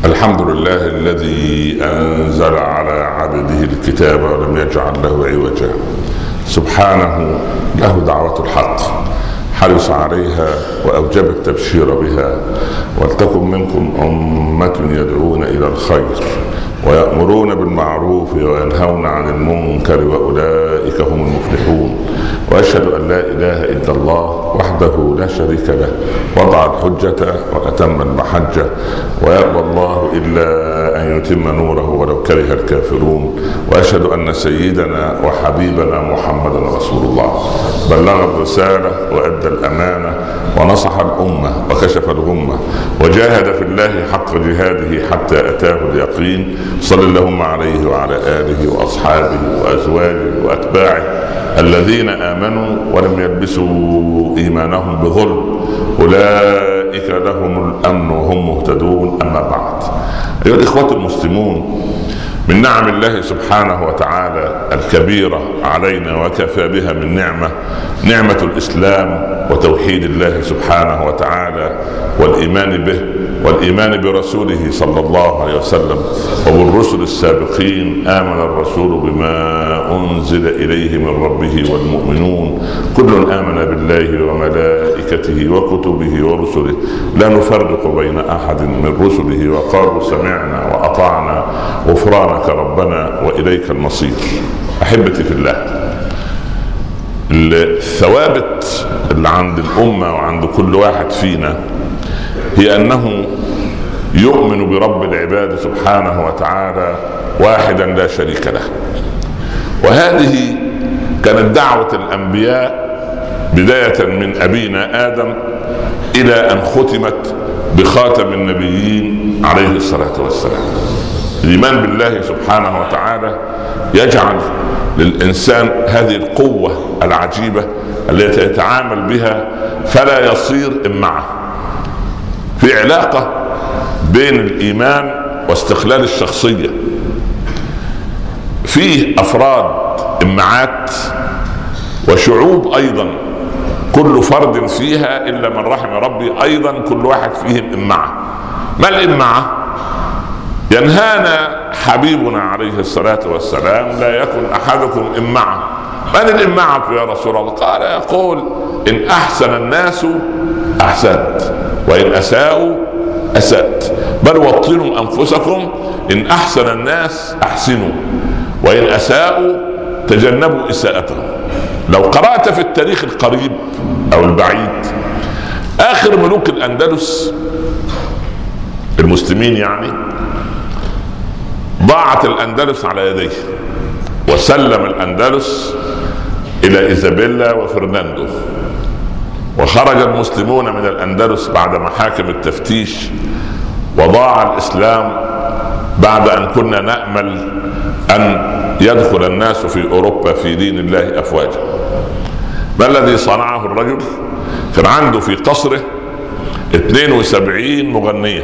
الحمد لله الذي أنزل على عبده الكتاب ولم يجعل له عوجا. سبحانه له دعوة الحق، حرص عليها وأوجب التبشير بها. ولتكن منكم أمة يدعون إلى الخير ويأمرون بالمعروف وينهون عن المنكر وأولئك هم المفلحون. وأشهد أن لا إله إلا الله وحده لا شريك له، وضع الحجة وأتم المحجة، ويأبى الله إلا أن يتم نوره ولو كره الكافرون. وأشهد أن سيدنا وحبيبنا محمدا رسول الله، بلغ الرسالة وأدى الأمانة ونصح الأمة وكشف الغمة وجاهد في الله حق جهاده حتى أتاه اليقين. صلى اللهم عليه وعلى آله وأصحابه وأزواجه وأتباعه الذين آمنوا ولم يلبسوا إيمانهم بظلم، أولئك لهم الأمن وهم مهتدون. أما بعد، أيها الإخوة المسلمون، من نعم الله سبحانه وتعالى الكبيرة علينا وكفى بها من نعمة الإسلام وتوحيد الله سبحانه وتعالى والإيمان به والإيمان برسوله صلى الله عليه وسلم وبالرسل السابقين. آمن الرسول بما أنزل إليه من ربه والمؤمنون كل آمن بالله وملائكته وكتبه ورسله لا نفرق بين أحد من رسله وقالوا سمعنا وأطعنا غفرانك ربنا وإليك المصير. أحبتي في الله، الثوابت اللي عند الأمة وعند كل واحد فينا هي أنه يؤمن برب العباد سبحانه وتعالى واحدا لا شريك له. وهذه كانت دعوة الأنبياء بداية من أبينا آدم إلى أن ختمت بخاتم النبيين عليه الصلاة والسلام. الإيمان بالله سبحانه وتعالى يجعل للإنسان هذه القوة العجيبة التي يتعامل بها فلا يصير إمعة. في علاقة بين الإيمان واستقلال الشخصية. فيه أفراد إمعات وشعوب أيضا كل فرد فيها إلا من رحم ربي أيضا كل واحد فيهم إمعة. ما الإمعة؟ ينهانا حبيبنا عليه الصلاة والسلام لا يكن أحدكم إمعة. من الإمعة يا رسول الله؟ قال يقول إن أحسن الناس أحسنت وإن أساءوا أسأت، بل وطنوا أنفسكم إن أحسن الناس أحسنوا وإن أساءوا تجنبوا إساءتهم. لو قرأت في التاريخ القريب أو البعيد، آخر ملوك الأندلس المسلمين يعني ضاعت الأندلس على يديه، وسلم الأندلس إلى إيزابيلا وفرناندو، وخرج المسلمون من الأندلس بعد محاكم التفتيش، وضاع الإسلام بعد أن كنا نأمل أن يدخل الناس في أوروبا في دين الله أفواجا. ما الذي صنعه الرجل؟ كان عنده في قصره 72 مغنية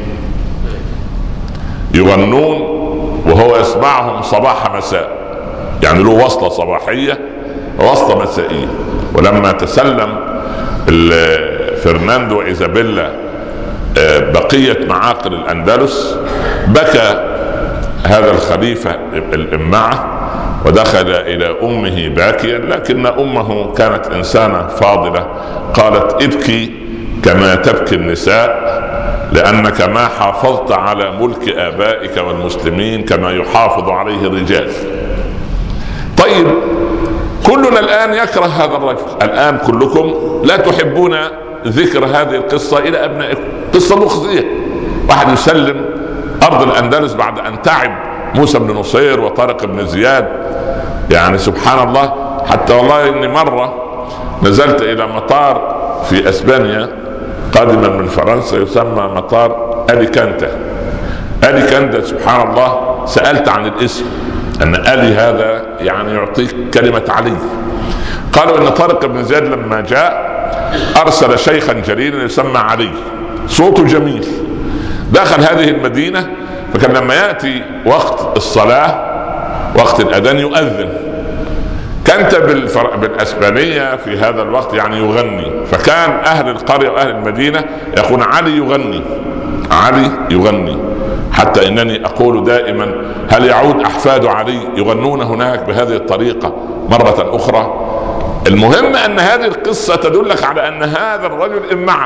يغنون وهو يسمعهم صباح مساء، يعني له وصلة صباحية ووصلة مسائية. ولما تسلم فرناندو وإيزابيلا بقية معاقل الأندلس، بكى هذا الخليفة الإمعة ودخل إلى أمه باكيا، لكن أمه كانت إنسانة فاضلة قالت ابكي كما تبكي النساء، لأنك ما حافظت على ملك آبائك والمسلمين كما يحافظ عليه الرجال. طيب، كلنا الآن يكره هذا الرجل. الآن كلكم لا تحبون ذكر هذه القصة إلى أبنائكم. قصة مخزية. واحد يسلم أرض الأندلس بعد أن تعب موسى بن نصير وطارق بن زياد، يعني سبحان الله. حتى والله إني مرة نزلت إلى مطار في أسبانيا قادما من فرنسا يسمى مطار أليكانتا. سبحان الله، سألت عن الاسم، أن ألي هذا يعني يعطيك كلمة علي. قالوا إن طارق بن زياد لما جاء أرسل شيخا جليلا يسمى علي، صوته جميل، دخل هذه المدينة، فكان لما يأتي وقت الصلاة وقت الأذان يؤذن. كانت بالأسبانية في هذا الوقت يعني يغني، فكان أهل القرية وأهل المدينة يقولون علي يغني، علي يغني. حتى انني اقول دائما: هل يعود احفاد علي يغنون هناك بهذه الطريقة مرة اخرى؟ المهم ان هذه القصة تدلك على ان هذا الرجل امعة.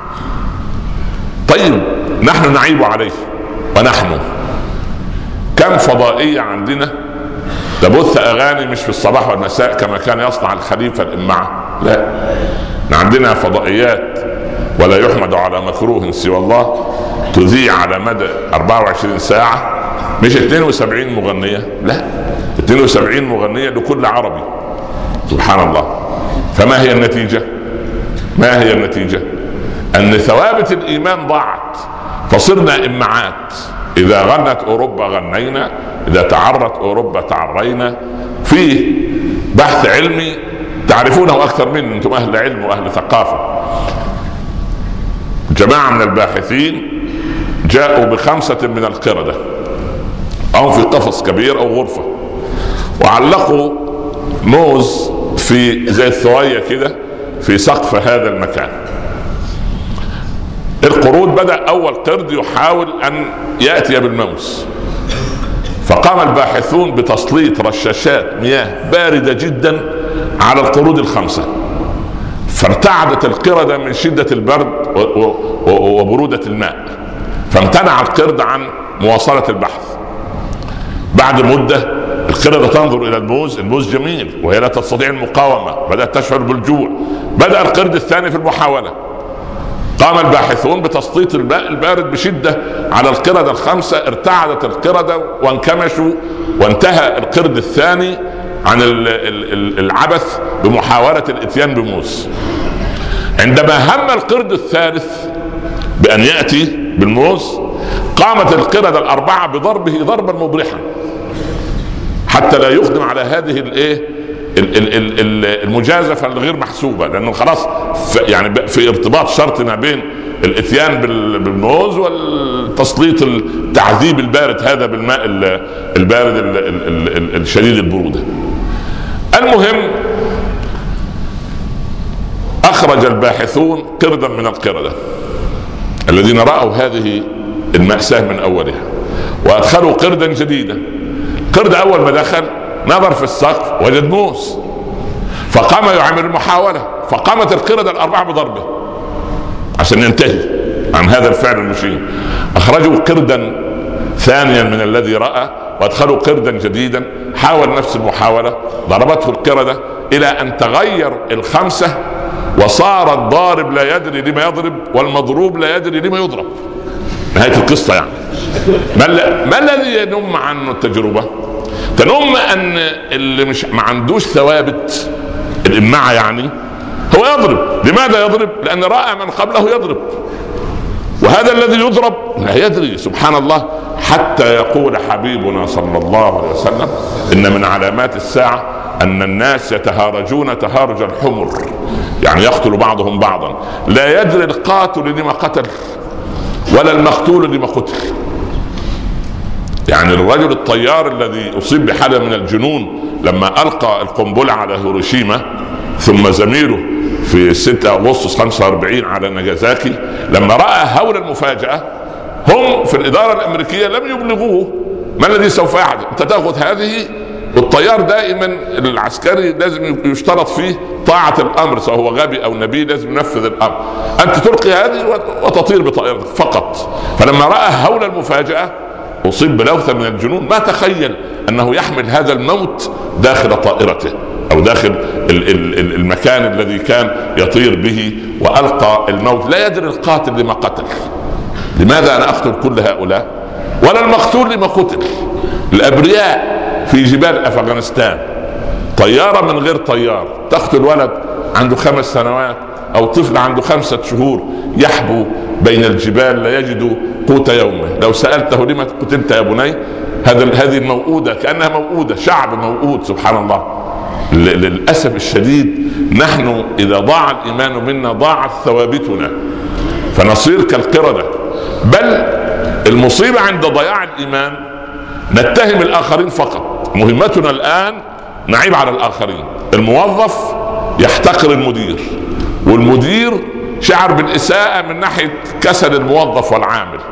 طيب نحن نعيب عليه، ونحن كم فضائية عندنا تبث اغاني مش في الصباح والمساء كما كان يصنع الخليفة الامعة، لا، عندنا فضائيات ولا يحمد على مكروه سوى الله تذيع على مدى 24 ساعة، مش 72 مغنية، لا، 72 مغنية لكل عربي. سبحان الله. فما هي النتيجة؟ ما هي النتيجة؟ أن ثوابت الإيمان ضاعت، فصرنا إمعات. إذا غنت أوروبا غنينا، إذا تعرت أوروبا تعرينا. في بحث علمي تعرفونه أكثر مني، أنتم أهل علم وأهل ثقافة. جماعة من الباحثين جاءوا ب5 من القردة، أو في قفص كبير أو غرفة، وعلقوا موز في زي الثوية كده في سقف هذا المكان. القرود بدأ أول قرد يحاول أن يأتي بالموز، فقام الباحثون بتسليط رشاشات مياه باردة جدا على القرود ال5، فارتعدت القردة من شدة البرد وبرودة الماء، فامتنع القرد عن مواصلة البحث. بعد مدة القردة تنظر إلى الموز جميل وهي لا تستطيع المقاومة، بدأت تشعر بالجوع. بدأ القرد الثاني في المحاولة، قام الباحثون بتسليط الماء البارد بشدة على القردة ال5، ارتعدت القردة وانكمشوا، وانتهى القرد الثاني عن العبث بمحاولة الاتيان بموز. عندما هم القرد الثالث بأن يأتي بالموز، قامت القردة ال4 بضربه ضربا مبرحا حتى لا يقدم على هذه المجازفة الغير محسوبة، لأنه خلاص يعني في ارتباط شرط ما بين الاتيان بالموز والتسليط التعذيب البارد هذا بالماء البارد الشديد البرودة. المهم أخرج الباحثون قردا من القردة الذين رأوا هذه المأساة من أولها، وأدخلوا قردا جديدا. قرد أول ما دخل نظر في السقف وجد موز، فقام يعمل المحاولة، فقامت القردة ال4 بضربه عشان ينتهي عن هذا الفعل المشين. أخرجوا قردا ثانيا من الذي رأى، وادخلوا قردا جديدا، حاول نفس المحاولة، ضربته القردة إلى أن تغير ال5 وصار الضارب لا يدري لما يضرب والمضروب لا يدري لما يضرب. نهاية القصة يعني. ما الذي ينم عنه التجربة؟ تنم أن اللي مش ما عندوش ثوابت الإمعة يعني هو يضرب. لماذا يضرب؟ لأن رأى من قبله يضرب، وهذا الذي يضرب لا يدري. سبحان الله. حتى يقول حبيبنا صلى الله عليه وسلم: إن من علامات الساعة أن الناس يتهارجون تهارج الحمر، يعني يقتل بعضهم بعضا، لا يدري القاتل لما قتل ولا المقتول لما قتل. يعني الرجل الطيار الذي أصيب بحالة من الجنون لما ألقى القنبلة على هيروشيما، ثم زميله في 6 أغسطس 45 على ناجازاكي، لما رأى هول المفاجأة هم في الإدارة الأمريكية لم يبلغوه ما الذي سوف يحدث. أنت تأخذ هذه، والطيار دائما العسكري لازم يشترط فيه طاعة الأمر، سواء هو غبي أو نبي لازم ينفذ الأمر. أنت تلقي هذه وتطير بطائرتك فقط. فلما رأى هول المفاجأة أصيب بلوثة من الجنون، ما تخيل أنه يحمل هذا الموت داخل طائرته أو داخل المكان الذي كان يطير به، وألقى الموت. لا يدري القاتل لما قتل. لماذا أنا أقتل كل هؤلاء؟ ولا المقتول لما قتل. الأبرياء في جبال أفغانستان، طيارة من غير طيار تقتل ولد عنده 5 سنوات أو طفل عنده 5 شهور يحبو بين الجبال لا يجد قوت يومه. لو سألته لما قتلت يا بني، هذه الموؤودة كأنها موؤودة، شعب موؤود. سبحان الله. للأسف الشديد نحن إذا ضاع الإيمان منا ضاعت ثوابتنا، فنصير كالقردة. بل المصيبة عند ضياع الإيمان نتهم الآخرين فقط. مهمتنا الآن نعيب على الآخرين. الموظف يحتقر المدير، والمدير شعر بالإساءة من ناحية كسل الموظف والعامل،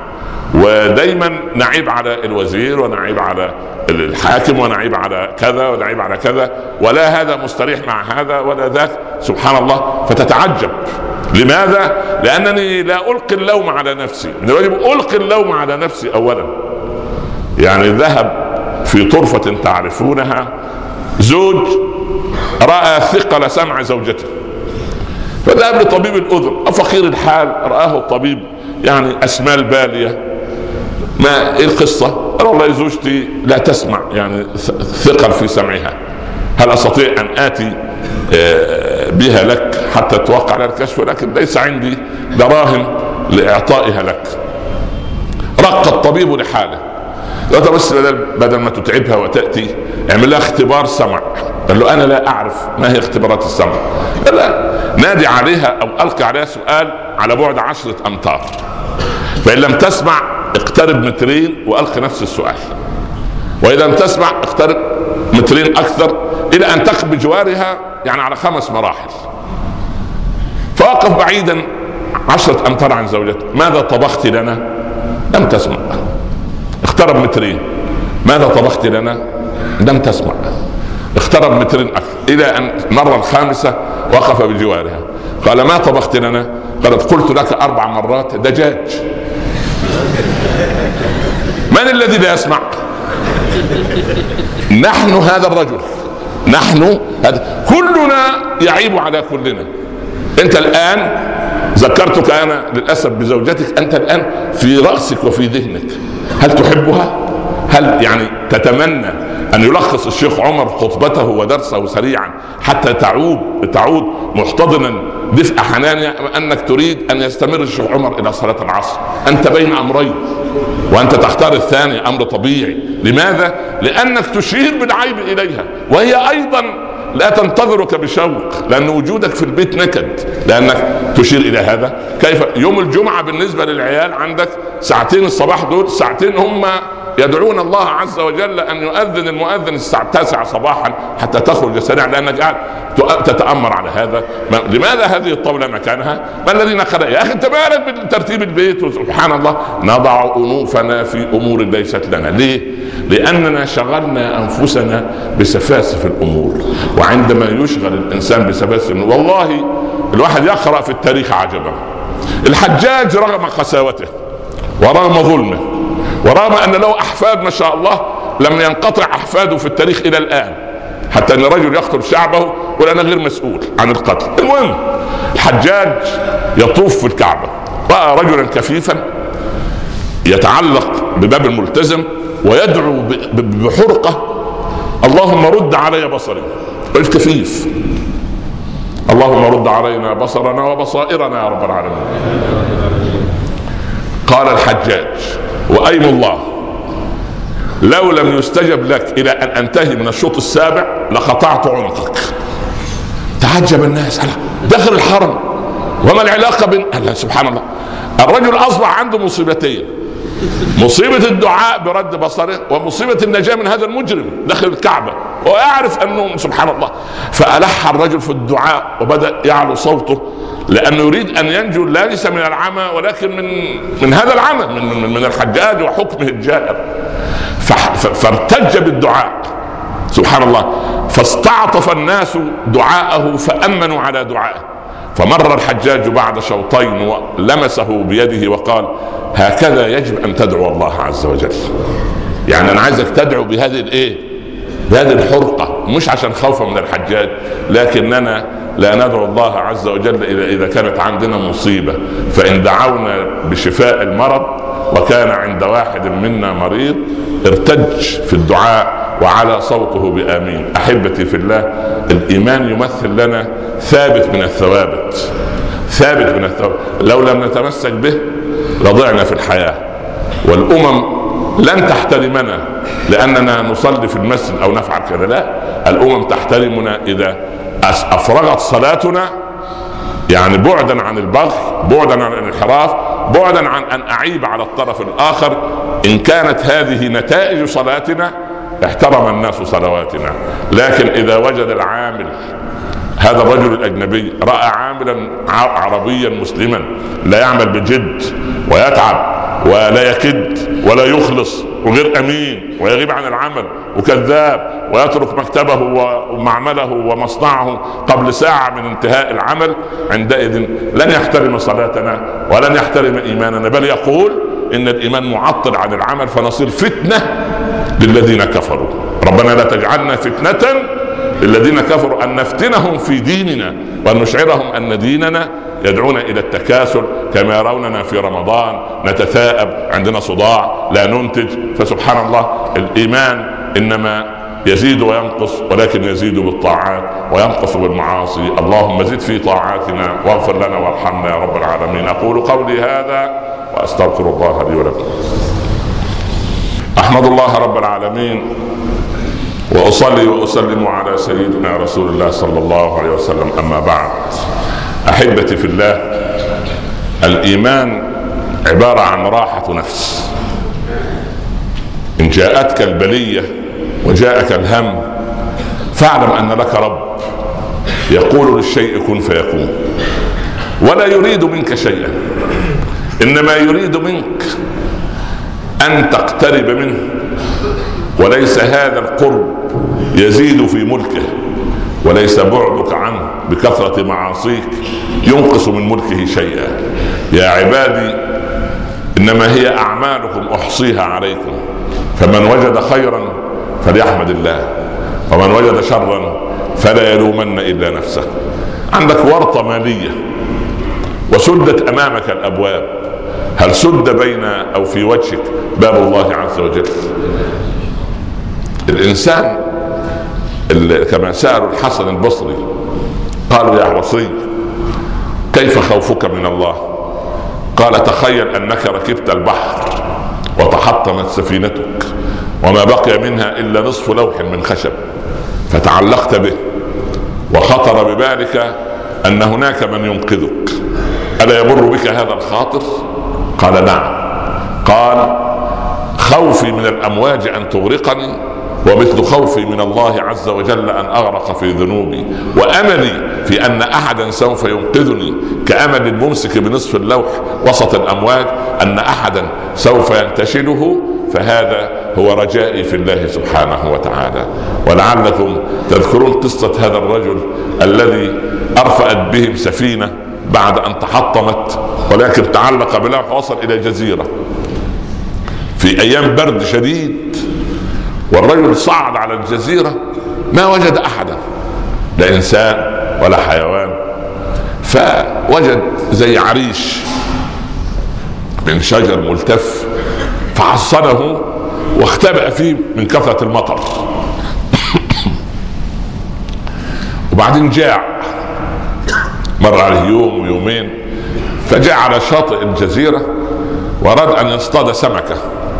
ودايما نعيب على الوزير ونعيب على الحاكم ونعيب على كذا ونعيب على كذا، ولا هذا مستريح مع هذا ولا ذاك، سبحان الله. فتتعجب لماذا؟ لأنني لا ألقي اللوم على نفسي، من الواجب ألقي اللوم على نفسي أولا. يعني ذهب في طرفة تعرفونها زوج رأى ثقل سمع زوجته، فذهب لطبيب الأذن، فقير الحال رآه الطبيب يعني أسمال بالية، ما إيه القصة؟ قال والله زوجتي لا تسمع، يعني ثقل في سمعها، هل أستطيع أن آتي بها لك حتى توقع على الكشف، ولكن ليس عندي دراهم لإعطائها لك. رق الطبيب لحاله، لا بس بدل ما تتعبها وتأتي اعمل لها اختبار سمع. قال له أنا لا أعرف ما هي اختبارات السمع. قال لا، نادي عليها أو ألقي عليها سؤال على بعد 10 أمتار، فإن لم تسمع اقترب 2 متر وألقي نفس السؤال، وإذا لم تسمع اقترب 2 متر أكثر إلى أن تقف بجوارها، يعني على 5 مراحل. فوقف بعيدا 10 أمتار عن زوجته. ماذا طبخت لنا؟ لم تسمع. اقترب 2 متر. ماذا طبخت لنا؟ لم تسمع. اقترب 2 متر أكثر إلى أن مرة 5 وقف بجوارها. قال ما طبخت لنا؟ قالت قلت لك 4 مرات دجاج. من الذي لا يسمع؟ نحن هذا الرجل، نحن هذا، كلنا يعيب على كلنا. انت الآن ذكرتك انا للأسف بزوجتك، انت الآن في رأسك وفي ذهنك، هل تحبها؟ هل يعني تتمنى أن يلخص الشيخ عمر خطبته ودرسه سريعا حتى تعود محتضنا دفء حنانها، أنك تريد أن يستمر الشيخ عمر إلى صلاة العصر؟ أنت بين أمرين وأنت تختار الثاني، أمر طبيعي. لماذا؟ لأنك تشير بالعيب إليها، وهي أيضا لا تنتظرك بشوق، لأن وجودك في البيت نكد، لأنك تشير إلى هذا. كيف يوم الجمعة بالنسبة للعيال عندك 2 ساعة الصباح، دول 2 ساعة هم يدعون الله عز وجل أن يؤذن المؤذن 9 صباحا حتى تخرج سريعا، لأنك قاعد تتأمر على هذا. لماذا هذه الطاولة مكانها؟ ما الذي نقل؟ يا أخي أنت مالك بترتيب البيت؟ سبحان الله. نضع أنوفنا في أمور ليست لنا. ليه؟ لأننا شغلنا أنفسنا بسفاسف الأمور. وعندما يشغل الإنسان بسفاسف الأمور، والله الواحد يقرأ في التاريخ عجبا. الحجاج رغم قساوته ورغم ظلمه ورغم أن له أحفاد ما شاء الله، لم ينقطع أحفاده في التاريخ إلى الآن، حتى أن رجل يقتل شعبه ولا أنا غير مسؤول عن القتل. المهم الحجاج يطوف في الكعبة، رأى رجلا كفيفا يتعلق بباب الملتزم ويدعو بحرقة: اللهم رد علي بصري. الكفيف: اللهم رد علينا بصرنا وبصائرنا يا رب العالمين. قال الحجاج: وأيم الله لو لم يستجب لك إلى أن أنتهي من الشوط السابع لقطعت عنقك. تعجب الناس: داخل الحرم وما العلاقة بين؟ سبحان الله. الرجل أصبح عنده مصيبتين: مصيبة الدعاء برد بصره، ومصيبة النجاة من هذا المجرم داخل الكعبة، ويعرف أنه سبحان الله. فألح الرجل في الدعاء وبدأ يعلو صوته، لأنه يريد أن ينجو ليس من العمى ولكن من هذا العمى، من الحجاج وحكمه الجائر. فارتج بالدعاء سبحان الله، فاستعطف الناس دعاءه فأمنوا على دعائه. فمر الحجاج بعد شوطين ولمسه بيده وقال: هكذا يجب أن تدعو الله عز وجل. يعني أنا عايزك تدعو بهذه بهذه الحرقة، مش عشان خوفا من الحجاج، لكننا لا ندعو الله عز وجل إذا كانت عندنا مصيبة. فإن دعونا بشفاء المرض وكان عند واحد منا مريض ارتج في الدعاء وعلى صوته بآمين. أحبتي في الله، الإيمان يمثل لنا ثابت من الثوابت، ثابت من الثوابت. لو لم نتمسك به لضعنا في الحياة، والأمم لن تحترمنا لأننا نصلي في المسجد أو نفعل كذا. لا، الأمم تحترمنا إذا أفرغت صلاتنا، يعني بعدا عن البغي، بعدا عن الانحراف، بعدا عن أن أعيب على الطرف الآخر. إن كانت هذه نتائج صلاتنا احترم الناس صلواتنا. لكن إذا وجد العامل، هذا الرجل الأجنبي رأى عاملا عربيا مسلما لا يعمل بجد ويتعب ولا يكد ولا يخلص وغير امين ويغيب عن العمل وكذاب ويترك مكتبه ومعمله ومصنعه قبل ساعة من انتهاء العمل، عندئذ لن يحترم صلاتنا ولن يحترم ايماننا، بل يقول ان الايمان معطل عن العمل فنصير فتنة للذين كفروا. ربنا لا تجعلنا فتنة للذين كفروا، ان نفتنهم في ديننا وان نشعرهم ان ديننا يدعونا الى التكاسل، كما يروننا في رمضان نتثاءب، عندنا صداع، لا ننتج. فسبحان الله، الايمان انما يزيد وينقص، ولكن يزيد بالطاعات وينقص بالمعاصي. اللهم زد في طاعاتنا واغفر لنا وارحمنا يا رب العالمين. اقول قولي هذا واستغفر الله لي ولكم. احمد الله رب العالمين واصلي واسلم على سيدنا رسول الله صلى الله عليه وسلم. اما بعد، احبتي في الله، الايمان عبارة عن راحة نفس. ان جاءتك البلية وجاءك الهم فاعلم ان لك رب يقول للشيء كن فيكون، ولا يريد منك شيئا، انما يريد منك ان تقترب منه، وليس هذا القرب يزيد في ملكه، وليس بعدك عنه بكثرة معاصيك ينقص من ملكه شيئا. يا عبادي انما هي اعمالكم احصيها عليكم، فمن وجد خيرا فليحمد الله، ومن وجد شرا فلا يلومن الا نفسه. عندك ورطة مالية وسدت امامك الابواب، هل سد بين او في وجهك باب الله عز وجل؟ الانسان كما سألوا الحسن البصري قالوا يا بصري كيف خوفك من الله؟ قال تخيل انك ركبت البحر وتحطمت سفينتك وما بقي منها الا نصف لوح من خشب، فتعلقت به وخطر ببالك ان هناك من ينقذك، الا يمر بك هذا الخاطر؟ قال نعم. قال خوفي من الامواج ان تغرقني ومثل خوفي من الله عز وجل ان اغرق في ذنوبي، واملي في ان احدا سوف ينقذني كامل الممسك بنصف اللوح وسط الامواج ان احدا سوف ينتشله، فهذا هو رجائي في الله سبحانه وتعالى. ولعلكم تذكرون قصة هذا الرجل الذي ارفأت بهم سفينة بعد ان تحطمت، ولكن تعلق بلوح وصل الى جزيرة في ايام برد شديد، والرجل صعد على الجزيرة ما وجد احدا، لا انسان ولا حيوان، فوجد زي عريش من شجر ملتف فحصنه واختبأ فيه من كثرة المطر. وبعدين جاع، مر عليه يوم ويومين، فجاء على شاطئ الجزيرة وأراد أن يصطاد سمكة.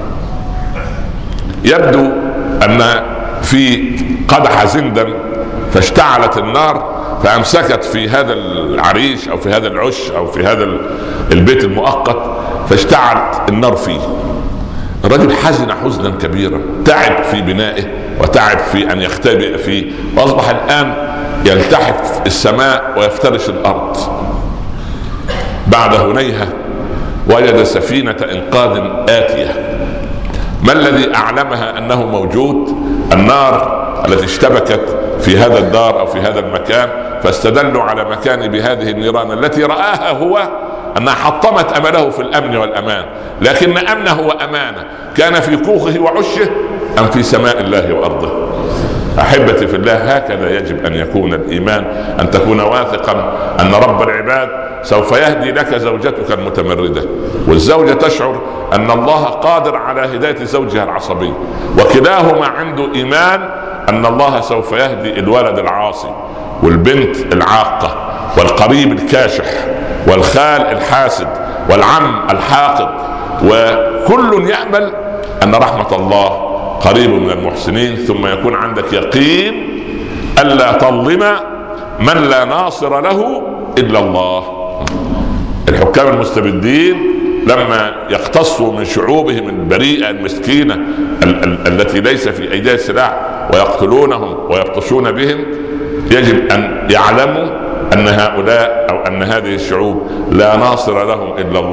يبدو أن في قدح زندم فاشتعلت النار فأمسكت في هذا العريش أو في هذا العش أو في هذا البيت المؤقت، فاشتعلت النار فيه. الرجل حزن حزنا كبيرا، تعب في بنائه وتعب في أن يختبئ فيه، وأصبح الآن يلتحف السماء ويفترش الأرض. بعد هنيهة وجد سفينة إنقاذ آتية. ما الذي أعلمها أنه موجود؟ النار التي اشتبكت في هذا الدار أو في هذا المكان، فاستدلوا على مكان بهذه النيران التي رآها هو أنها حطمت أمله في الأمن والأمان، لكن أمنه وأمانه كان في كوخه وعشه أم في سماء الله وأرضه. أحبتي في الله، هكذا يجب أن يكون الإيمان، أن تكون واثقا أن رب العباد سوف يهدي لك زوجتك المتمردة، والزوجة تشعر أن الله قادر على هداية زوجها العصبي، وكلاهما عنده إيمان أن الله سوف يهدي الولد العاصي والبنت العاقة والقريب الكاشح والخال الحاسد والعم الحاقد، وكل يأمل أن رحمة الله قريب من المحسنين. ثم يكون عندك يقين ألا تظلم من لا ناصر له إلا الله. الحكام المستبدين لما يقتصوا من شعوبهم البريئة المسكينة التي ليس في أيديها سلاح ويقتلونهم ويبطشون بهم، يجب أن يعلموا أن هؤلاء أو أن هذه الشعوب لا ناصر لهم إلا الله،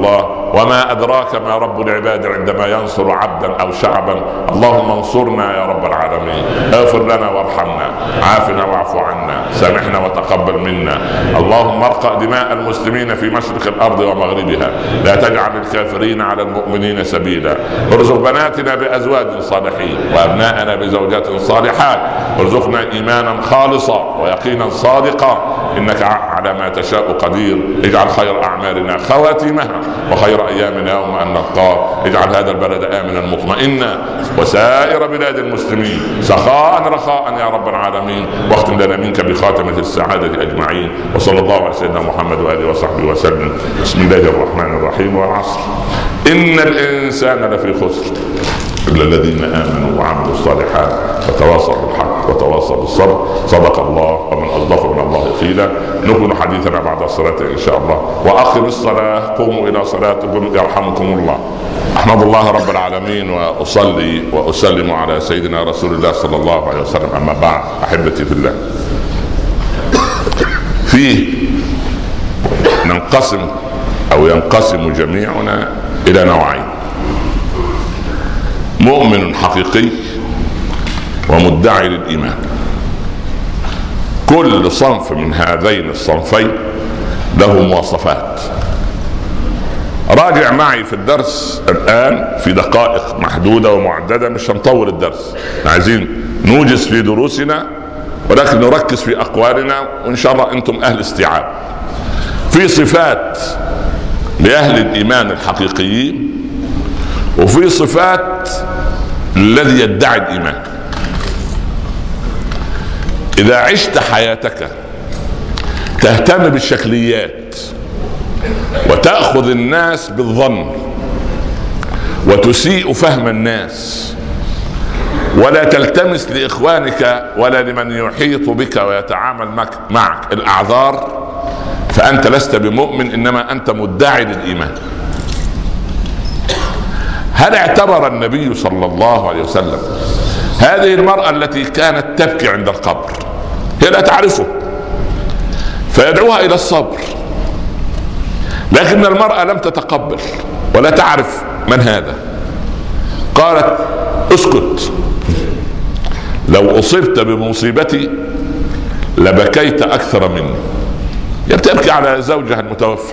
وما أدراك ما رب العباد عندما ينصر عبدا أو شعبا. اللهم انصرنا يا رب العالمين، اغفر لنا وارحمنا، عافنا واعف عنا، سامحنا وتقبل منا. اللهم ارقى دماء المسلمين في مشرق الأرض ومغربها، لا تجعل الكافرين على المؤمنين سبيلا. ارزق بناتنا بأزواج صالحين وأبناءنا بزوجات صالحات، ارزقنا إيمانا خالصا ويقينا صادقا، إنك على ما تشاء قدير. اجعل خير أعمالنا خواتمها وخير أيامنا يوم أن نلقاك. اجعل هذا البلد آمنا مطمئنا وسائر بلاد المسلمين سخاء رخاء يا رب العالمين، واختم لنا منك بخاتمة السعادة أجمعين. وصلى الله على سيدنا محمد وآله وصحبه وسلم. بسم الله الرحمن الرحيم. والعصر إن الإنسان لفي خسر إلا الذين آمنوا وعملوا الصالحات وتواصوا بالحق وتواصوا بالصبر. صدق الله ومن أصدق من الله قيلا. نكمل حديثنا بعد الصلاة إن شاء الله. وأقم الصلاة، قوموا إلى صلاتكم يرحمكم الله. أحمد الله رب العالمين وأصلي وأسلم على سيدنا رسول الله صلى الله عليه وسلم. أما بعد، أحبتي في الله، فيه ننقسم أو ينقسم جميعنا إلى نوعين: مؤمن حقيقي ومدعي للإيمان. كل صنف من هذين الصنفين له مواصفات. راجع معي في الدرس الآن في دقائق محدودة ومعددة، مش هنطول الدرس، عايزين نوجز في دروسنا ولكن نركز في أقوالنا، وإن شاء الله أنتم أهل استيعاب. في صفات لأهل الإيمان الحقيقيين، وفي صفات الذي يدعي الإيمان. إذا عشت حياتك تهتم بالشكليات وتأخذ الناس بالظن وتسيء فهم الناس ولا تلتمس لإخوانك ولا لمن يحيط بك ويتعامل معك الأعذار، فأنت لست بمؤمن، إنما أنت مدعي للإيمان. هل اعتبر النبي صلى الله عليه وسلم هذه المرأة التي كانت تبكي عند القبر؟ هي لا تعرفه فيدعوها إلى الصبر، لكن المرأة لم تتقبل ولا تعرف من هذا. قالت: اسكت، لو أصبت بمصيبتي لبكيت أكثر مني. يبتبكي على زوجها المتوفى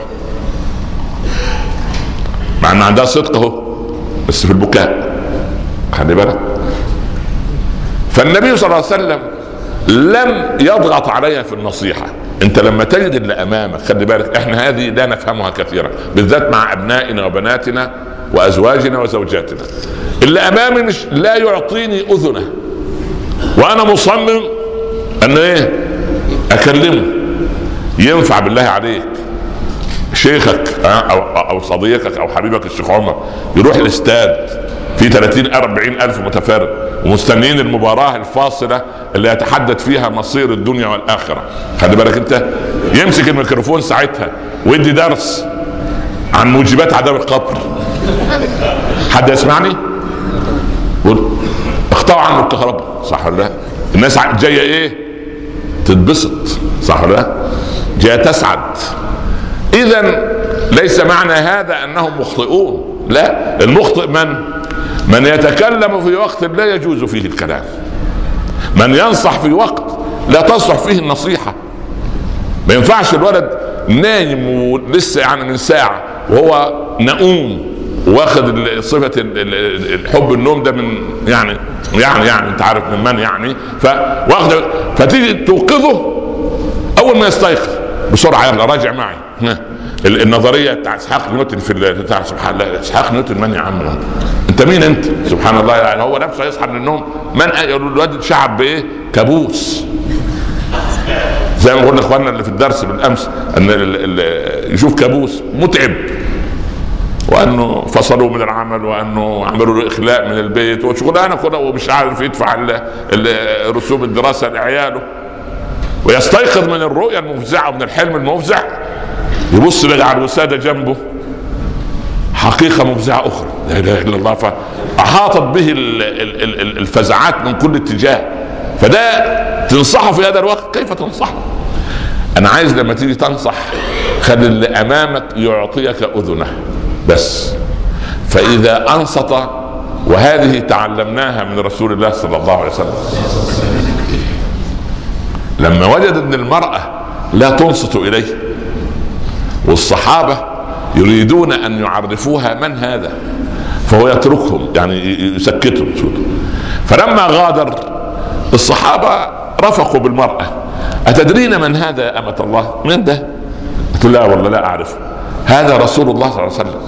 مع أن عندها صدق اهو، بس في البكاء، خلي بالك. فالنبي صلى الله عليه وسلم لم يضغط عليها في النصيحة. انت لما تجد اللي امامك، خلي بالك، احنا هذه لا نفهمها كثيرا، بالذات مع ابنائنا وبناتنا وازواجنا وزوجاتنا. اللي امامي مش لا يعطيني اذنه وانا مصمم ان اكلمه. ينفع بالله عليك شيخك او صديقك او حبيبك الشيخ عمر يروح الاستاد في 30-40 ألف متفرج ومستنين المباراة الفاصلة اللي يتحدث فيها مصير الدنيا والآخرة، خلي بالك انت، يمسك الميكروفون ساعتها ويدي درس عن موجبات عذاب القبر؟ حد يسمعني؟ اقطعوا عنه الكهرباء، صح ولا لا؟ الناس جاية تتبسط، صح ولا لا؟ جاية تسعد. إذن ليس معنى هذا أنهم مخطئون، لا، المخطئ من يتكلم في وقت لا يجوز فيه الكلام، من ينصح في وقت لا تصح فيه النصيحة. ما ينفعش الولد نايم ولسه من ساعة وهو نؤوم واخد صفة الحب النوم ده من يعني انت عارف من من فواخد، فتيجي توقظه اول ما يستيقظ بسرعة، يلا راجع معي النظرية بتاع اسحاق نيوتن بتاع سبحان الله. اسحاق نيوتن من يا عم؟ انت مين انت؟ سبحان الله، يعني هو نفسه يصحى من النوم من الواد شعب كابوس، زي ما قلنا اخواننا اللي في الدرس بالامس ان يشوف كابوس متعب، وانه فصلوا من العمل، وانه عملوا له اخلاء من البيت وشغلانه كده، ومش عارف يدفع رسوم الدراسه لعياله، ويستيقظ من الرؤيه المفزعه ومن الحلم المفزع، يبص على الوساده جنبه حقيقه مفزعه اخرى لا اله الا الله، فاحاطت به الفزعات من كل اتجاه. فده تنصحه في هذا الوقت؟ كيف تنصحه؟ انا عايز لما تيجي تنصح خلي اللي امامك يعطيك اذنه بس. فإذا أنصت، وهذه تعلمناها من رسول الله صلى الله عليه وسلم، لما وجد أن المرأة لا تنصت إليه والصحابة يريدون أن يعرفوها من هذا، فهو يتركهم، يعني يسكتهم. فلما غادر الصحابة رفقوا بالمرأة: أتدرين من هذا يا أمة الله؟ من ده؟ قلت لا والله لا أعرفه. هذا رسول الله صلى الله عليه وسلم.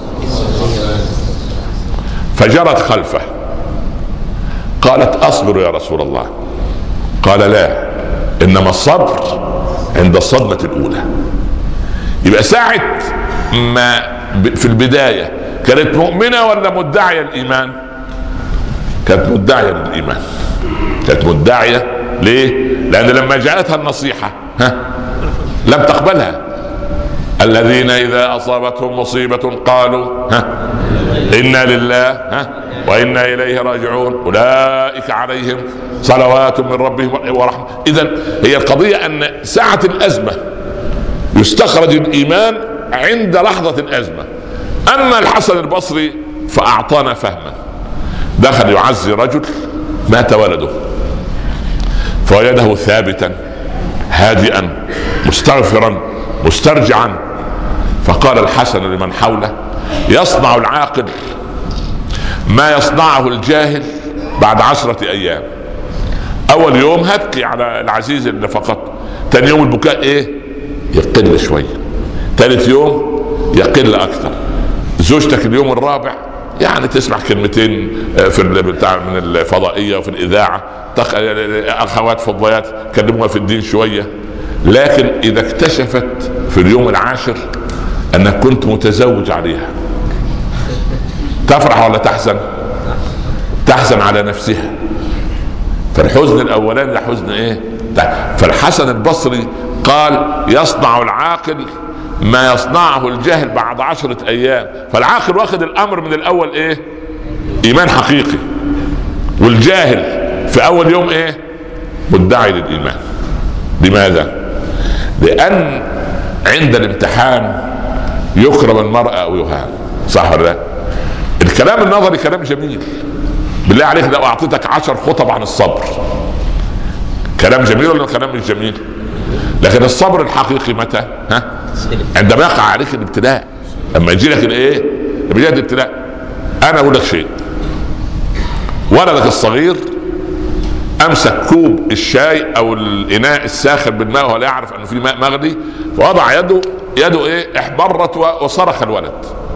فجرت خلفه، قالت: أصبر يا رسول الله. قال: لا، إنما الصبر عند الصدمة الأولى. يبقى ساعة ما في البداية كانت مؤمنة ولا مدعية الإيمان؟ كانت مدعية للإيمان. كانت مدعية. ليه؟ لأن لما جاءتها النصيحة لم تقبلها. الذين إذا أصابتهم مصيبة قالوا إنا لله وإنا إليه راجعون أولئك عليهم صلوات من ربهم ورحمة. إذن هي القضية أن ساعة الأزمة يستخرج الإيمان عند لحظة الأزمة. أما الحسن البصري فأعطانا فهما. دخل يعزي رجل مات ولده، فوجده ثابتا هادئا مستغفرا مسترجعا. فقال الحسن لمن حوله: يصنع العاقل ما يصنعه الجاهل بعد 10 أيام. أول يوم هبكي على العزيز اللي فقط، تاني يوم البكاء يقل شوية، ثالث يوم يقل أكثر، زوجتك اليوم الرابع يعني تسمع كلمتين في بتاع من الفضائية وفي الإذاعة، أخوات فضيات كلموها في الدين شوية. لكن إذا اكتشفت في اليوم العاشر أنك كنت متزوج عليها، تفرح ولا تحزن؟ تحزن على نفسها. فالحزن الأولاني ده حزن فالحسن البصري قال: يصنع العاقل ما يصنعه الجاهل بعد 10 أيام. فالعاقل واخد الأمر من الأول إيمان حقيقي، والجاهل في أول يوم مدعي للإيمان. لماذا؟ لأن عند الامتحان يكرم المرء أو يهان، صح ولا لا؟ الكلام النظري كلام جميل، بالله عليك لو أعطيتك 10 خطب عن الصبر كلام جميل ولا كلام مش جميل؟ لكن الصبر الحقيقي متى؟ عندما يقع عليك الابتلاء. لما يجي لك يجي الابتلاء. انا اقول لك شيء: ولدك الصغير امسك كوب الشاي او الاناء الساخن بالماء ولا يعرف انه في ماء مغلي، فوضع يده احمرت وصرخ الولد.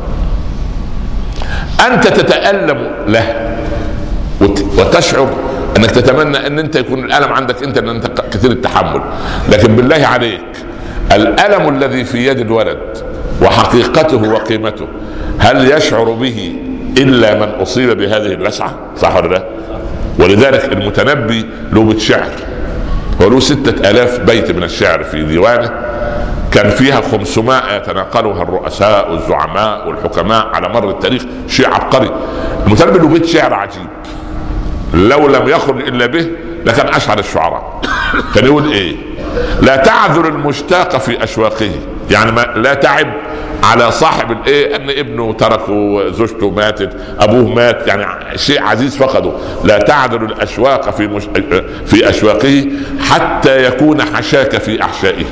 انت تتألم له وتشعر انك تتمنى ان انت يكون الالم عندك انت، ان انت كثير التحمل. لكن بالله عليك الالم الذي في يد الولد وحقيقته وقيمته هل يشعر به الا من اصيب بهذه اللسعه؟ صح ولا لا؟ ولذلك المتنبي له بيت شعر، هو له 6000 بيت من الشعر في ديوانه، كان فيها 500 يتناقلها الرؤساء والزعماء والحكماء على مر التاريخ. شيء عبقري. المتنبي له بيت شعر عجيب لو لم يخرج الا به لكان اشعر الشعراء. كان يقول لا تعذر المشتاق في اشواقه، يعني لا تعب على صاحب ان ابنه تركه، زوجته ماتت، ابوه مات، يعني شيء عزيز فقده. لا تعذر الاشواق في اشواقه حتى يكون حشاك في احشائه.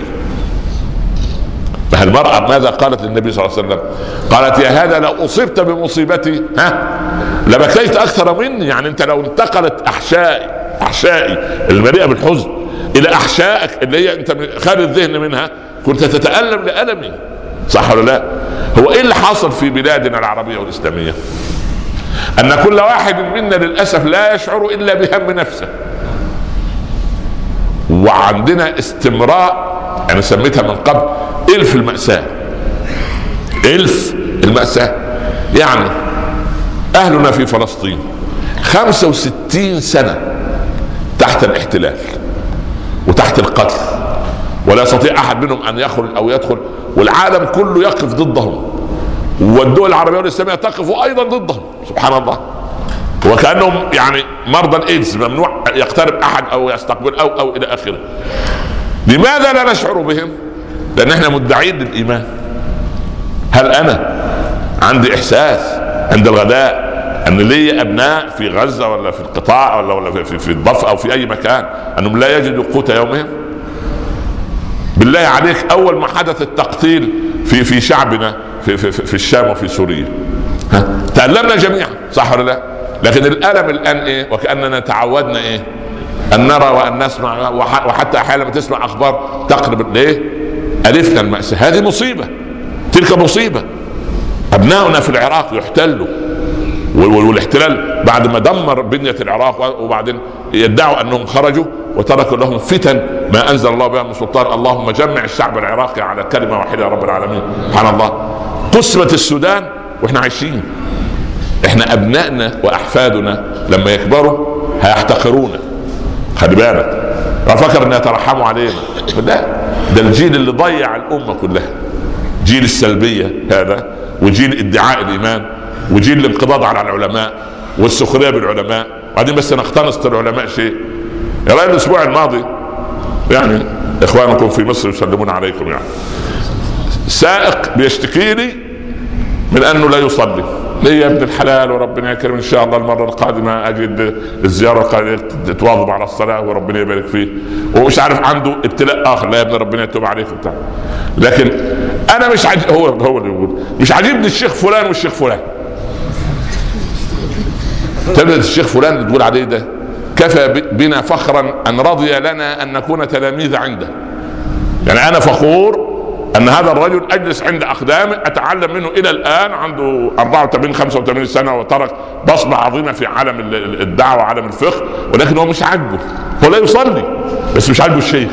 المرأة ماذا قالت للنبي صلى الله عليه وسلم؟ قالت: يا هذا لو أصبت بمصيبتي لبكيت أكثر مني. يعني أنت لو انتقلت أحشائي المليئة بالحزن إلى أحشائك اللي هي أنت خارج الذهن منها كنت تتألم لألمي، صح ولا لا؟ هو إيه اللي حاصل في بلادنا العربية والإسلامية؟ أن كل واحد منا للأسف لا يشعر إلا بهم نفسه، وعندنا استمراء، أنا سميتها من قبل إلف المأساة. إلف المأساة. يعني أهلنا في فلسطين 65 سنة تحت الاحتلال وتحت القتل، ولا يستطيع أحد منهم أن يخرج أو يدخل، والعالم كله يقف ضدهم، والدول العربية والإسلامية تقف أيضا ضدهم. سبحان الله. وكأنهم يعني مرضى الإيدز، ممنوع يقترب أحد أو يستقبل أو إلى آخره. لماذا لا نشعر بهم؟ لأن احنا مدعين للإيمان. هل أنا عندي احساس عند الغداء ان لي ابناء في غزة ولا في القطاع ولا في الضفة او في اي مكان انهم لا يجدوا قوت يومهم. بالله عليك اول ما حدث التقتيل في شعبنا في الشام وفي سوريا تألمنا جميعا، صح ولا لا؟ لكن الألم الآن ايه؟ وكأننا تعودنا ايه؟ ان نرى وان نسمع، وحتى احيانا لما تسمع اخبار تقرب ليه؟ ألفنا المأساة. هذه مصيبة، تلك مصيبة. ابناؤنا في العراق يحتلوا، والاحتلال بعد ما دمر بنية العراق وبعدين يدعوا انهم خرجوا وتركوا لهم فتن ما انزل الله بها من سلطان. اللهم جمع الشعب العراقي على كلمة واحدة يا رب العالمين. سبحان الله، قسمت السودان واحنا عايشين. احنا ابنائنا واحفادنا لما يكبروا هيحتقرونا، خلي بالك. فكر ان يترحموا علينا، لا، ده الجيل اللي ضيع الامة كلها، جيل السلبية هذا، وجيل ادعاء الايمان، وجيل الانقضاض على العلماء والسخرية بالعلماء. بعدين بس نقتنص العلماء شيء. يا رأي الاسبوع الماضي يعني اخوانكم في مصر يسلمون عليكم، يعني سائق بيشتكي لي من انه لا يصلي. ليه يا ابن الحلال وربنا يكرم ان شاء الله المره القادمه اجد الزياره القادمه تواظب على الصلاه وربنا يبارك فيه، ومش عارف عنده ابتلاء اخر. لا يا ابن ربنا يتوب عليك وبتاع. لكن انا مش هو اللي يقول مش عاجبني الشيخ فلان والشيخ فلان. تبدأ الشيخ فلان اللي تقول عليه ده كفى بنا فخرا ان رضي لنا ان نكون تلاميذ عنده. يعني انا فخور ان هذا الرجل اجلس عند اقدامه اتعلم منه الى الان، عنده 84 85 سنه وترك بصمه عظيمه في عالم الدعوه وعالم الفقه، ولكن هو مش عاجبه، هو لا يصلي بس مش عاجبه الشيخ.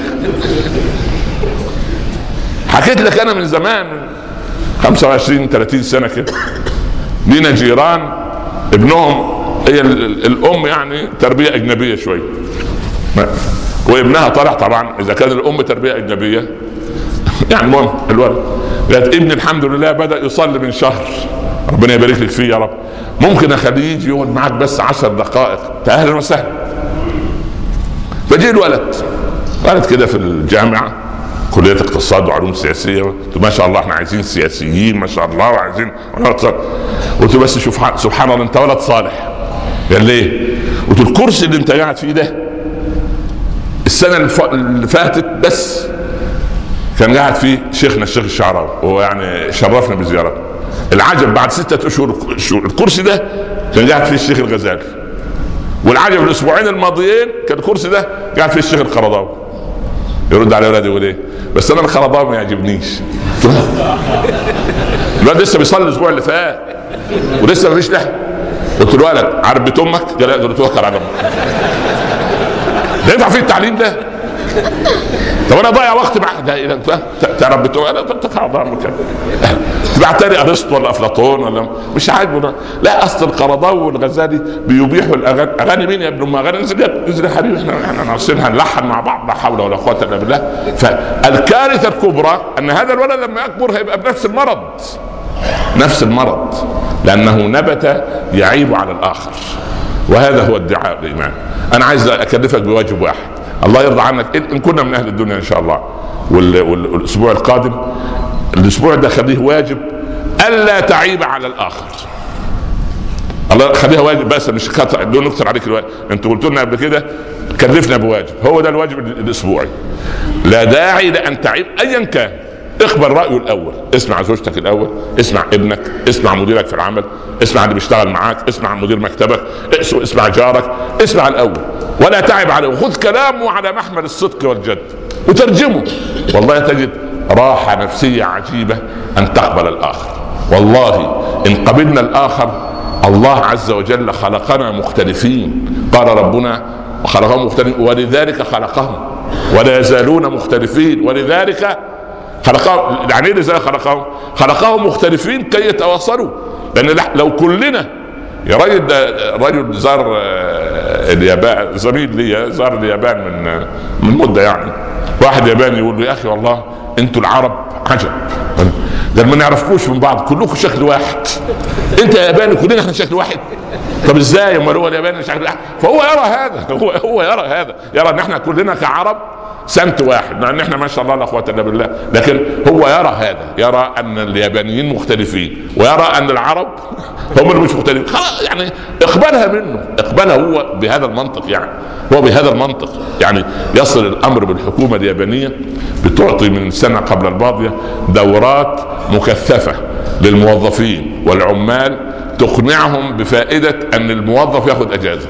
حكيت لك انا من زمان 25 30 سنه كده، لينا جيران ابنهم هي الام يعني تربيه اجنبيه شويه، وابنها طلع طبعا اذا كان الام تربيه اجنبيه يعني المهم الولد قالت ابني الحمد لله بدأ يصلي من شهر، ربنا يبارك لك فيه يا رب، ممكن اخليه يجي يقعد معك بس 10 دقائق؟ اهلا وسهلا. فجي الولد كده في الجامعه كليه اقتصاد وعلوم سياسيه، ما شاء الله احنا عايزين سياسيين ما شاء الله وعايزين. قلت بس شوف سبحان الله انت ولد صالح. قال ليه؟ قلت الكرسي اللي انت قاعد فيه ده السنه اللي فاتت بس كان قاعد فيه شيخنا الشيخ الشعراوي، وهو يعني شرفنا بزيارته. العجب بعد 6 اشهر الكرسي ده كان قاعد فيه الشيخ الغزالي، والعجب الاسبوعين الماضيين كان الكرسي ده قاعد فيه الشيخ القرضاوي. يرد على اولادي يقول ايه؟ بس انا القرضاوي ما يعجبنيش. الولد لسه بيصلي الاسبوع اللي فات ولسه ما فيش لحم. قلت له ولد عارف بيت امك؟ قال لا. قلت له توكل على امك. ده ينفع فيه التعليم ده؟ طب انا ضايع وقت معاه تعرف بتوع انا تبعت لي ارسطو ولا افلاطون ولا مش عاجبه. لا اصل القرضاوي والغزالي بيبيحوا الاغاني. اغاني مين يا ابن ام؟ اغاني نزل يا حبيبي، احنا ناقصينها نلحن مع بعض، لا حول ولا قوه الا بالله. فالكارثه الكبرى ان هذا الولد لما يكبر هيبقى بنفس المرض، لانه نبت يعيب على الاخر، وهذا هو ادعاء الايمان. انا عايز اكلفك بواجب واحد، الله يرضى عنك ان كنا من اهل الدنيا ان شاء الله. والاسبوع القادم الاسبوع ده خليه واجب الا تعيب على الاخر. الله خليها واجب بس مش خطأ دون نكثر عليك الواجب. انتوا قلتوا لنا قبل كده كلفنا بواجب، هو ده الواجب الاسبوعي. لا داعي لان تعيب ايا كان. اقبل رايه الاول، اسمع زوجتك الاول، اسمع ابنك، اسمع مديرك في العمل، اسمع اللي بيشتغل معاك، اسمع مدير مكتبك، اسمع جارك، اسمع الاول ولا تعب عليه، وخذ كلامه على محمل الصدق والجد وترجمه. والله تجد راحه نفسيه عجيبه ان تقبل الاخر. والله ان قبلنا الاخر الله عز وجل خلقنا مختلفين، قال ربنا خلقهم مختلفين ولذلك خلقهم ولا يزالون مختلفين ولذلك خلقهم. يعني ايه ازاي خلقهم مختلفين كي يتواصلوا. لان لو كلنا يا رجل زار اليابان، زميل لي زار اليابان من مده، يعني واحد ياباني يقول له يا اخي والله انتوا العرب عجب، قال ما نعرفكوش من بعض كلكم شكل واحد. انت ياباني كلنا احنا شكل واحد. طب ازاي؟ امال هو الياباني شكل واحد؟ فهو يرى هذا، هو يرى هذا، يرى ان احنا كلنا كعرب سنت واحد، مع ان احنا ما شاء الله لا قوه الا بالله، لكن هو يرى هذا، يرى ان اليابانيين مختلفين ويرى ان العرب هم اللي مش مختلفين. يعني اقبلها منه، اقبلها هو بهذا المنطق. يعني هو بهذا المنطق يعني يصل الامر بالحكومه اليابانيه بتعطي من السنه قبل الماضيه دورات مكثفه للموظفين والعمال تقنعهم بفائده ان الموظف ياخذ اجازه.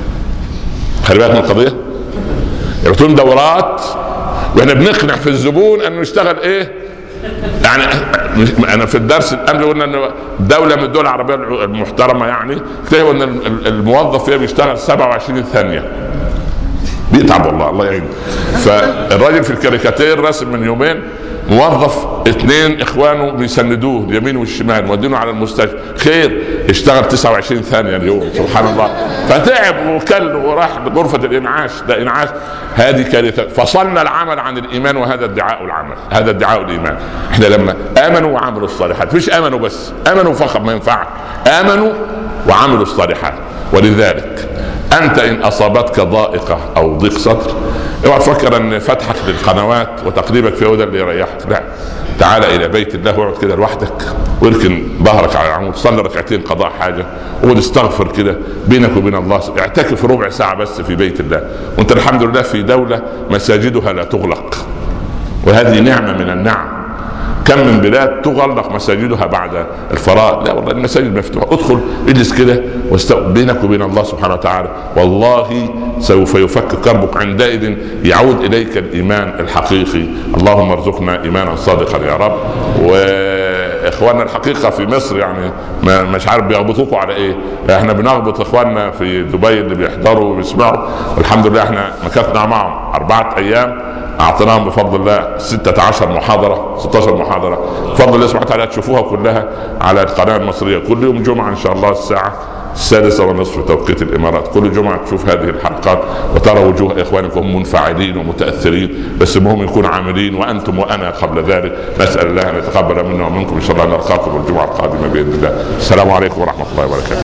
خلي بالك من القضيه، يعطون دورات واحنا بنقنع في الزبون انه يشتغل ايه. يعني انا في الدرس الان قلنا ان دوله من الدول العربيه المحترمه يعني اكتشفوا ان الموظف فيها بيشتغل 27 ثانيه، بيتعب والله الله يعينه. فالراجل في الكاريكاتير رسم من يومين موظف 2 اخوانه بيسندوه اليمين والشمال مودينه على المستشفى، خير اشتغل 29 ثانيه اليوم سبحان الله، فتعب وكل وراح غرفه الانعاش. ده انعاش، هذه كارثه. فصلنا العمل عن الايمان، وهذا ادعاء العمل، هذا ادعاء الايمان. احنا لما امنوا وعملوا الصالحات، مش امنوا بس، امنوا فقط ما ينفعش، امنوا وعملوا الصالحات. ولذلك انت ان اصابتك ضائقه او ضيق صدر اوعى تفكر ان فتحك للقنوات وتقليبك في هذا اللي يريحك، لا، تعال الى بيت الله واقعد كده لوحدك واركن ظهرك على العمود، صلي ركعتين قضاء حاجه واستغفر كده بينك وبين الله، اعتكف ربع ساعه بس في بيت الله، وانت الحمد لله في دوله مساجدها لا تغلق، وهذه نعمه من النعم. كم من بلاد تغلق مساجدها بعد الفراغ، لا والله المساجد مفتوحه، ادخل اجلس كده بينك وبين الله سبحانه وتعالى، والله سوف يفك كربك. عندئذ يعود اليك الايمان الحقيقي. اللهم ارزقنا ايمانا صادقا يا رب. واخواننا الحقيقه في مصر يعني مش عارف بيغبطوكوا على ايه، احنا بنغبط اخواننا في دبي اللي بيحضروا وبيسمعوا، والحمد لله احنا مكثنا معهم 4 ايام، اعطيناهم بفضل الله 16 محاضره بفضل الله سبحانه وتعالى، تشوفوها كلها على القناه المصريه كل يوم جمعه ان شاء الله الساعه 6:30 توقيت الامارات. كل جمعه تشوف هذه الحلقات وترى وجوه اخوانكم منفعلين ومتاثرين، بس المهم يكون عاملين، وانتم وانا قبل ذلك. نسال الله ان يتقبل منا ومنكم ان شاء الله. نلقاكم الجمعه القادمه باذن الله. السلام عليكم ورحمه الله وبركاته.